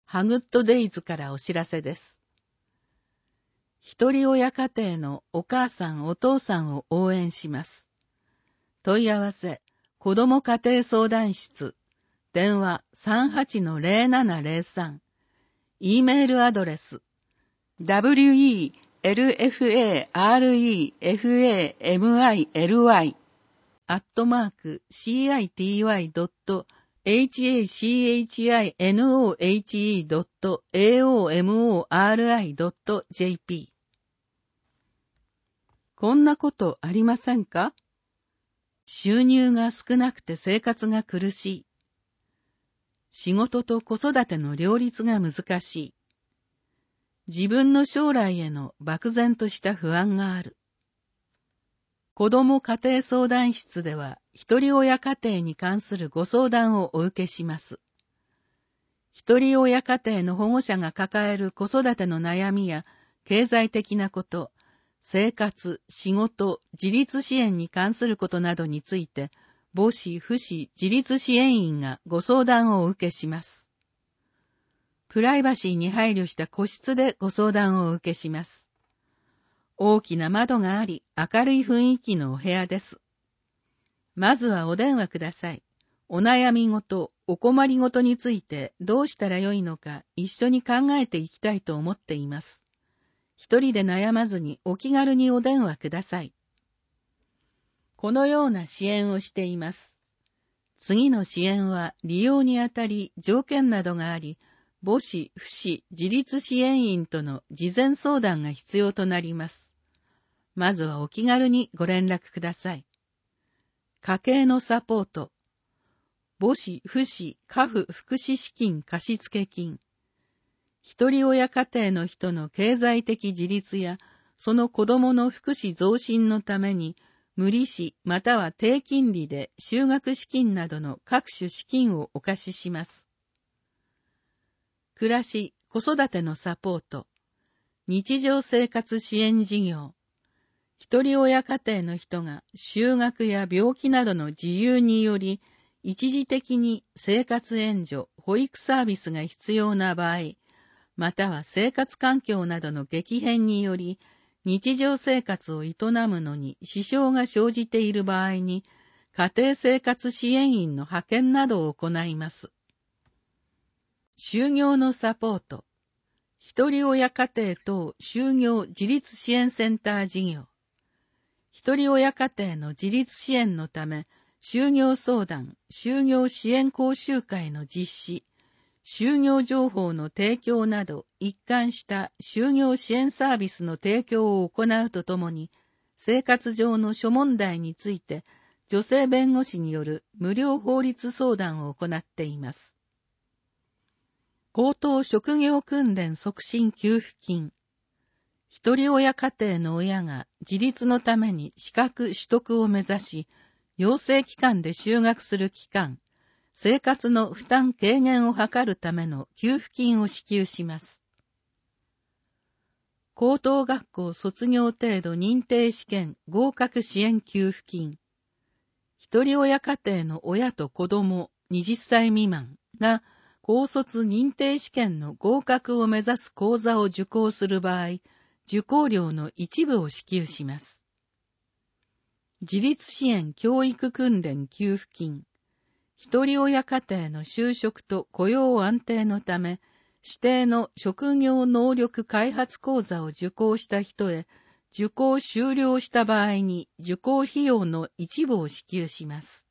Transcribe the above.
ハグッドデイズからお知らせです。一人親家庭のお母さんお父さんを応援します。問い合わせ、子ども家庭相談室、電話 38-0703、E メールアドレス、www.city-city-city-nohe.aomori.jp。 こんなことありませんか？収入が少なくて生活が苦しい。仕事と子育ての両立が難しい。自分の将来への漠然とした不安がある。子ども家庭相談室では、一人親家庭に関するご相談をお受けします。一人親家庭の保護者が抱える子育ての悩みや、経済的なこと、生活、仕事、自立支援に関することなどについて、母子、父子、自立支援員がご相談をお受けします。プライバシーに配慮した個室でご相談をお受けします。大きな窓があり、明るい雰囲気のお部屋です。まずはお電話ください。お悩み事、お困り事についてどうしたらよいのか一緒に考えていきたいと思っています。一人で悩まずにお気軽にお電話ください。このような支援をしています。次の支援は利用にあたり条件などがあり、母子、父子、自立支援員との事前相談が必要となります。まずはお気軽にご連絡ください。家計のサポート、母子、父子、家父福祉資金貸付金、一人親家庭の人の経済的自立や、その子供の福祉増進のために、無利子または低金利で就学資金などの各種資金をお貸しします。暮らし、子育てのサポート、日常生活支援事業、一人親家庭の人が就学や病気などの自由により、一時的に生活援助、保育サービスが必要な場合、または生活環境などの激変により、日常生活を営むのに支障が生じている場合に、家庭生活支援員の派遣などを行います。就業のサポート、一人親家庭等就業自立支援センター事業、一人親家庭の自立支援のため、就業相談、就業支援講習会の実施、就業情報の提供など一貫した就業支援サービスの提供を行うとともに、生活上の諸問題について女性弁護士による無料法律相談を行っています。高等職業訓練促進給付金。一人親家庭の親が自立のために資格取得を目指し、養成機関で就学する期間、生活の負担軽減を図るための給付金を支給します。高等学校卒業程度認定試験合格支援給付金。一人親家庭の親と子供20歳未満が高卒認定試験の合格を目指す講座を受講する場合、受講料の一部を支給します。自立支援教育訓練給付金。一人親家庭の就職と雇用安定のため、指定の職業能力開発講座を受講した人へ、受講終了した場合に受講費用の一部を支給します。